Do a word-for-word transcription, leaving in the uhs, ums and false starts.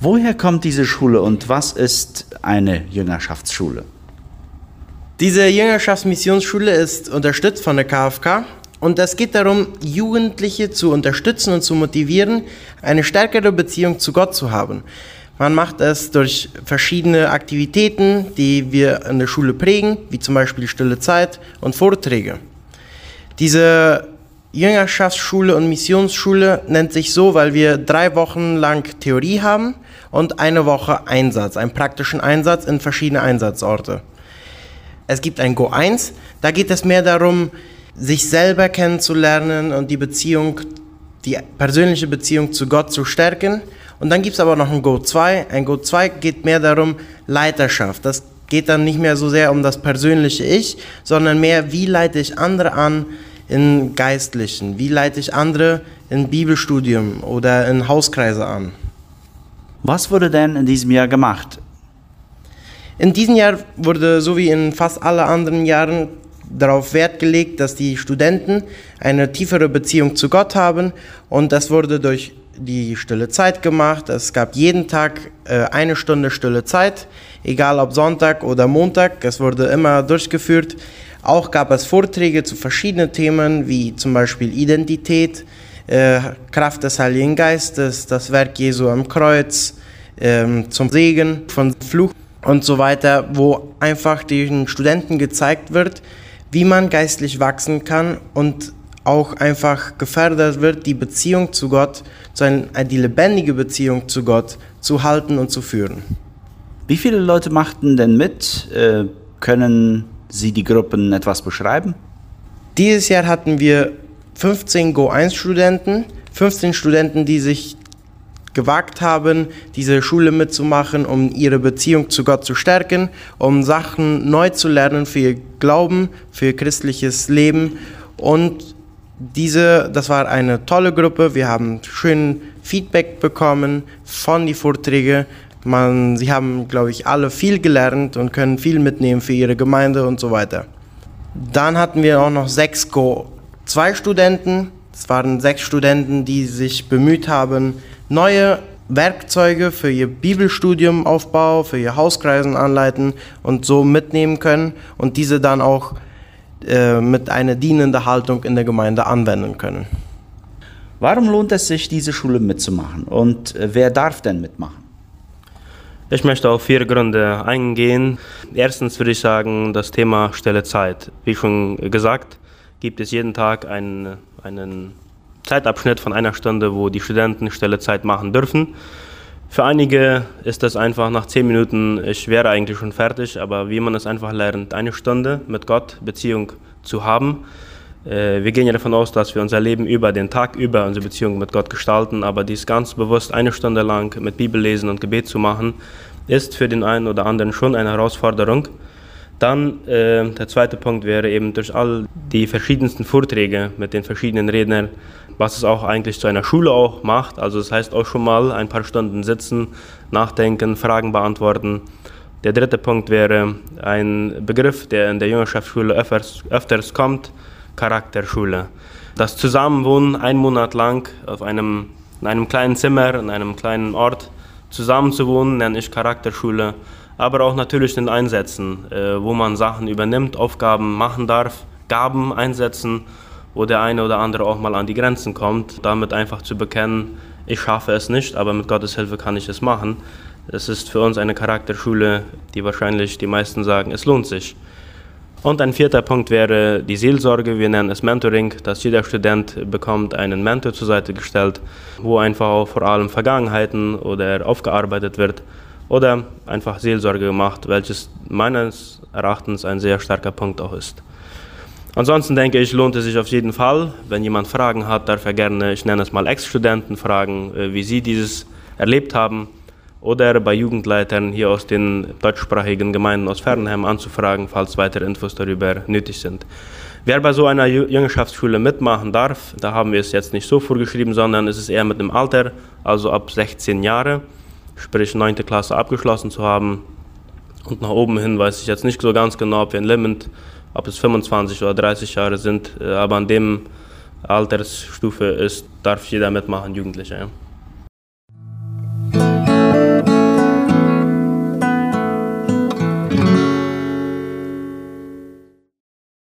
Woher kommt diese Schule und was ist eine Jüngerschaftsschule? Diese Jüngerschaftsmissionsschule ist unterstützt von der K F K und es geht darum, Jugendliche zu unterstützen und zu motivieren, eine stärkere Beziehung zu Gott zu haben. Man macht es durch verschiedene Aktivitäten, die wir in der Schule prägen, wie zum Beispiel Stille Zeit und Vorträge. Diese Jüngerschaftsschule und Missionsschule nennt sich so, weil wir drei Wochen lang Theorie haben und eine Woche Einsatz, einen praktischen Einsatz in verschiedene Einsatzorte. Es gibt ein Go eins, da geht es mehr darum, sich selber kennenzulernen und die Beziehung, die persönliche Beziehung zu Gott zu stärken. Und dann gibt es aber noch ein Go zwei. Ein Go zwei geht mehr darum, Leiterschaft. Das geht dann nicht mehr so sehr um das persönliche Ich, sondern mehr, wie leite ich andere an in Geistlichen, wie leite ich andere in Bibelstudium oder in Hauskreise an. Was wurde denn in diesem Jahr gemacht? In diesem Jahr wurde, so wie in fast allen anderen Jahren, darauf Wert gelegt, dass die Studenten eine tiefere Beziehung zu Gott haben und das wurde durch die Stille Zeit gemacht. Es gab jeden Tag äh, eine Stunde Stille Zeit, egal ob Sonntag oder Montag, es wurde immer durchgeführt. Auch gab es Vorträge zu verschiedenen Themen, wie zum Beispiel Identität, äh, Kraft des Heiligen Geistes, das Werk Jesu am Kreuz, äh, zum Segen von Fluch und so weiter, wo einfach den Studenten gezeigt wird, wie man geistlich wachsen kann und auch einfach gefördert wird, die Beziehung zu Gott, zu ein, die lebendige Beziehung zu Gott zu halten und zu führen. Wie viele Leute machten denn mit? Äh, können Sie die Gruppen etwas beschreiben? Dieses Jahr hatten wir fünfzehn Go eins Studenten, fünfzehn Studenten, die sich gewagt haben, diese Schule mitzumachen, um ihre Beziehung zu Gott zu stärken, um Sachen neu zu lernen für ihr Glauben, für ihr christliches Leben. Und diese, das war eine tolle Gruppe. Wir haben schön Feedback bekommen von den Vorträgen. Man, sie haben, glaube ich, alle viel gelernt und können viel mitnehmen für ihre Gemeinde und so weiter. Dann hatten wir auch noch sechs Go zwei Studenten. Es waren sechs Studenten, die sich bemüht haben, neue Werkzeuge für ihr Bibelstudium Aufbau, für ihr Hauskreisen anleiten und so mitnehmen können und diese dann auch äh, mit einer dienenden Haltung in der Gemeinde anwenden können. Warum lohnt es sich, diese Schule mitzumachen und äh, wer darf denn mitmachen? Ich möchte auf vier Gründe eingehen. Erstens würde ich sagen, das Thema Stille Zeit. Wie schon gesagt, gibt es jeden Tag einen, einen Zeitabschnitt von einer Stunde, wo die Studenten Stille Zeit machen dürfen. Für einige ist das einfach nach zehn Minuten, ich wäre eigentlich schon fertig, aber wie man es einfach lernt, eine Stunde mit Gott Beziehung zu haben. Wir gehen ja davon aus, dass wir unser Leben über den Tag über unsere Beziehung mit Gott gestalten, aber dies ganz bewusst eine Stunde lang mit Bibellesen und Gebet zu machen, ist für den einen oder anderen schon eine Herausforderung. Dann äh, der zweite Punkt wäre eben durch all die verschiedensten Vorträge mit den verschiedenen Rednern, was es auch eigentlich zu einer Schule auch macht. Also das heißt auch schon mal ein paar Stunden sitzen, nachdenken, Fragen beantworten. Der dritte Punkt wäre ein Begriff, der in der Jüngerschaftsschule öfters, öfters kommt, Charakterschule. Das Zusammenwohnen einen Monat lang auf einem, in einem kleinen Zimmer, in einem kleinen Ort zusammenzuwohnen, nenne ich Charakterschule. Aber auch natürlich den Einsätzen, äh, wo man Sachen übernimmt, Aufgaben machen darf, Gaben einsetzen, wo der eine oder andere auch mal an die Grenzen kommt, damit einfach zu bekennen, ich schaffe es nicht, aber mit Gottes Hilfe kann ich es machen. Es ist für uns eine Charakterschule, die wahrscheinlich die meisten sagen, es lohnt sich. Und ein vierter Punkt wäre die Seelsorge, wir nennen es Mentoring, dass jeder Student bekommt einen Mentor zur Seite gestellt, wo einfach auch vor allem Vergangenheiten oder aufgearbeitet wird oder einfach Seelsorge gemacht, welches meines Erachtens ein sehr starker Punkt auch ist. Ansonsten denke ich, lohnt es sich auf jeden Fall. Wenn jemand Fragen hat, darf er gerne, ich nenne es mal Ex-Studenten, fragen, wie sie dieses erlebt haben. Oder bei Jugendleitern hier aus den deutschsprachigen Gemeinden aus Fernheim anzufragen, falls weitere Infos darüber nötig sind. Wer bei so einer Jüngerschaftsschule mitmachen darf, da haben wir es jetzt nicht so vorgeschrieben, sondern es ist eher mit dem Alter, also ab sechzehn Jahre, sprich neunte Klasse abgeschlossen zu haben. Und nach oben hin weiß ich jetzt nicht so ganz genau, ob wir in Limit, ob es fünfundzwanzig oder dreißig Jahre sind, aber an dem Altersstufe ist, darf jeder mitmachen, Jugendlicher. Ja.